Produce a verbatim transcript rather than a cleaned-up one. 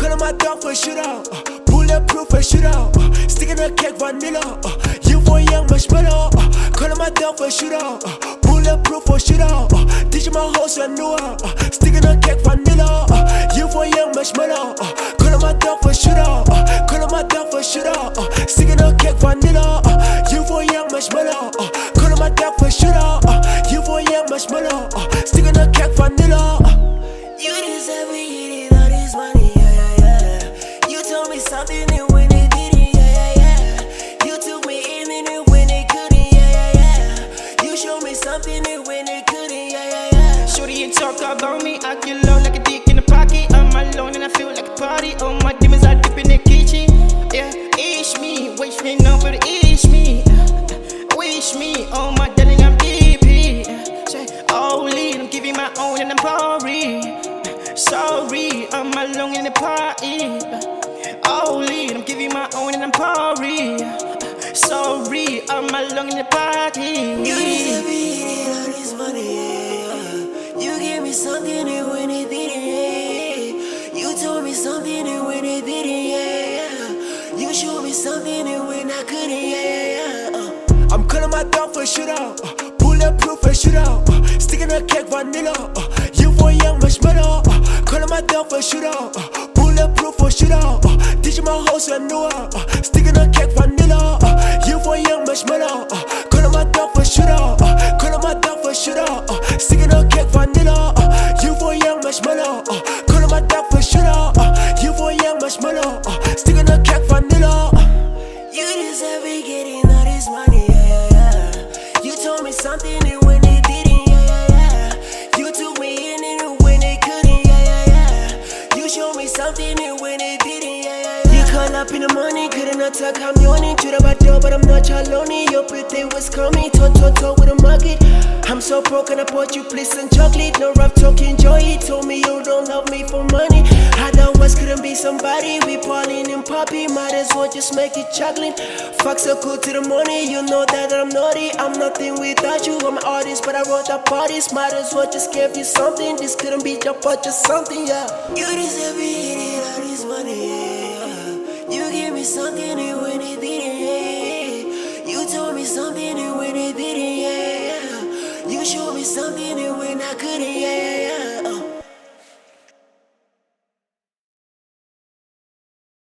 calling my dog for a shootout. Uh, bulletproof for a shootout. Uh, sticking a cake vanilla. Uh, you for young marshmallow. Uh, calling my dog for a shootout. Uh, bulletproof for a shootout. Uh, teaching my hoes so I knew her. Uh, sticking a cake vanilla. Uh, you for young marshmallow. Uh, calling my dog for a shootout. Uh, calling my dog for a shootout. Uh, sticking a cake vanilla. Uh, you for young marshmallow. Uh, calling my dog for a shootout. Uh, you for young marshmallow. Uh, sticking a cake vanilla. Uh, You deserve it, eating all this money, yeah, yeah, yeah. You told me something and when it didn't, yeah, yeah, yeah. You took me in and it when it couldn't, yeah, yeah, yeah. You showed me something and when it couldn't, yeah, yeah, yeah. Shorty, you talk about me, I get low like a dick in the pocket. I'm alone and I feel like a party. All my demons are deep in the kitchen. Yeah, ish me, wish me no, but ish me. Wish me, oh my darling, I'm deep. Say, holy, I'm giving my own and I'm pouring. Sorry, I'm alone in the party. Holy, I'm giving my own and I'm pouring. Sorry, I'm alone in the party. You deserve it, eating all this money, yeah. You gave me something and when it didn't, yeah. You told me something and when it didn't, yeah. You showed me something and when I couldn't, yeah, yeah. Uh. I'm calling my dog for a shootout. Uh, bulletproof for a shootout. Uh, sticking a cake vanilla. Uh, you for young marshmallow. Uh, calling my dog for a shootout. Uh, bulletproof for a shootout. Uh, teaching my hoes so I knew her. Uh, sticking a cake vanilla. Uh, you for young marshmallow. Uh, calling my dog for a shootout. Uh, calling my dog for a shootout. Uh, sticking a cake vanilla. Uh, you for young marshmallow. Uh, calling my dog for a shootout. Uh, you for young marshmallow. Uh, sticking a cake vanilla. Uh, You deserve it, getting all this money, yeah, yeah, yeah. You told me something and when it didn't, yeah, yeah, yeah. You took me in and when it couldn't, yeah, yeah, yeah. You showed me something and when it didn't, yeah, yeah, yeah. You call up in the morning, couldn't attack, I'm yawning. To the back door, but I'm not your lonely. Your birthday was coming, toe, toe, toe with a market. I'm so broke and I bought you bliss and chocolate. No rough talking joy, he told me you don't love me for money. Otherwise couldn't be somebody, we ballin' and poppy. Might as well just make it chocolate. Fuck so cool to the morning, you know that I'm naughty. I'm nothing without you, I'm an artist, but I wrote the parties. Might as well just give you something, this couldn't be your but just something, yeah. You deserve it, eating all this money, yeah. You give me something,